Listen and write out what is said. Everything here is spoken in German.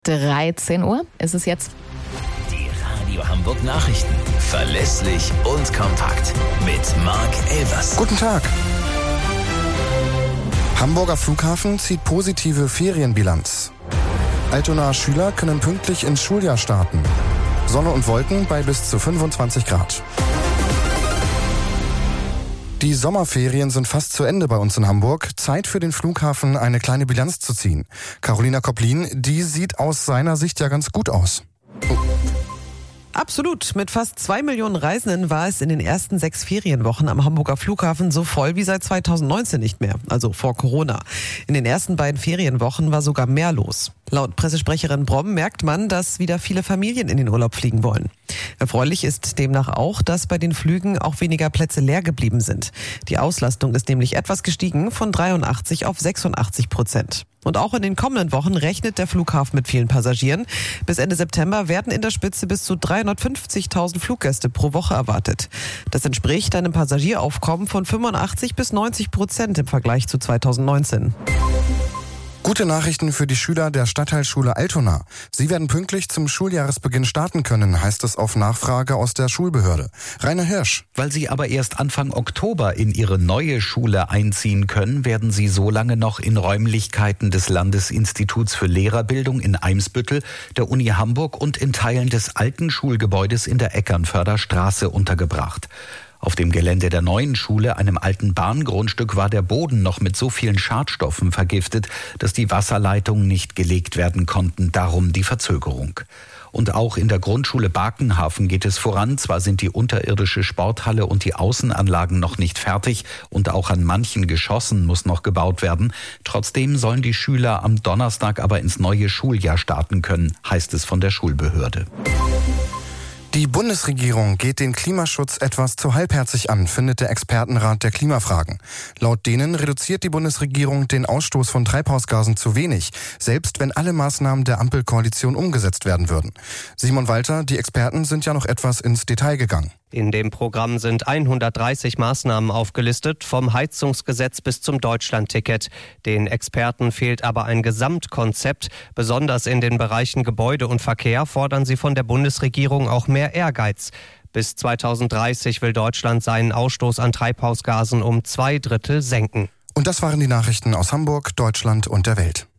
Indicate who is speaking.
Speaker 1: 13 Uhr ist es jetzt.
Speaker 2: Die Radio Hamburg Nachrichten. Verlässlich und kompakt. Mit Marc Elvers.
Speaker 3: Guten Tag. Hamburger Flughafen zieht positive Ferienbilanz. Altonaer Schüler können pünktlich ins Schuljahr starten. Sonne und Wolken bei bis zu 25 Grad. Die Sommerferien sind fast zu Ende bei uns in Hamburg. Zeit für den Flughafen, eine kleine Bilanz zu ziehen. Carolina Kopplin, die sieht aus seiner Sicht ja ganz gut aus.
Speaker 4: Absolut. Mit fast 2 Millionen Reisenden war es in den ersten 6 Ferienwochen am Hamburger Flughafen so voll wie seit 2019 nicht mehr, also vor Corona. In den ersten beiden Ferienwochen war sogar mehr los. Laut Pressesprecherin Bromm merkt man, dass wieder viele Familien in den Urlaub fliegen wollen. Erfreulich ist demnach auch, dass bei den Flügen auch weniger Plätze leer geblieben sind. Die Auslastung ist nämlich etwas gestiegen von 83 auf 86%. Und auch in den kommenden Wochen rechnet der Flughafen mit vielen Passagieren. Bis Ende September werden in der Spitze bis zu 350.000 Fluggäste pro Woche erwartet. Das entspricht einem Passagieraufkommen von 85 bis 90% im Vergleich zu 2019.
Speaker 3: Gute Nachrichten für die Schüler der Stadtteilschule Altona. Sie werden pünktlich zum Schuljahresbeginn starten können, heißt es auf Nachfrage aus der Schulbehörde. Rainer Hirsch.
Speaker 5: Weil sie aber erst Anfang Oktober in ihre neue Schule einziehen können, werden sie so lange noch in Räumlichkeiten des Landesinstituts für Lehrerbildung in Eimsbüttel, der Uni Hamburg und in Teilen des alten Schulgebäudes in der Eckernförder Straße untergebracht. Auf dem Gelände der neuen Schule, einem alten Bahngrundstück, war der Boden noch mit so vielen Schadstoffen vergiftet, dass die Wasserleitungen nicht gelegt werden konnten. Darum die Verzögerung. Und auch in der Grundschule Bakenhafen geht es voran. Zwar sind die unterirdische Sporthalle und die Außenanlagen noch nicht fertig und auch an manchen Geschossen muss noch gebaut werden. Trotzdem sollen die Schüler am Donnerstag aber ins neue Schuljahr starten können, heißt es von der Schulbehörde.
Speaker 3: Die Bundesregierung geht den Klimaschutz etwas zu halbherzig an, findet der Expertenrat der Klimafragen. Laut denen reduziert die Bundesregierung den Ausstoß von Treibhausgasen zu wenig, selbst wenn alle Maßnahmen der Ampelkoalition umgesetzt werden würden. Simon Walter, die Experten sind ja noch etwas ins Detail gegangen.
Speaker 6: In dem Programm sind 130 Maßnahmen aufgelistet, vom Heizungsgesetz bis zum Deutschlandticket. Den Experten fehlt aber ein Gesamtkonzept. Besonders in den Bereichen Gebäude und Verkehr fordern sie von der Bundesregierung auch mehr Ehrgeiz. Bis 2030 will Deutschland seinen Ausstoß an Treibhausgasen um 2/3 senken.
Speaker 3: Und das waren die Nachrichten aus Hamburg, Deutschland und der Welt.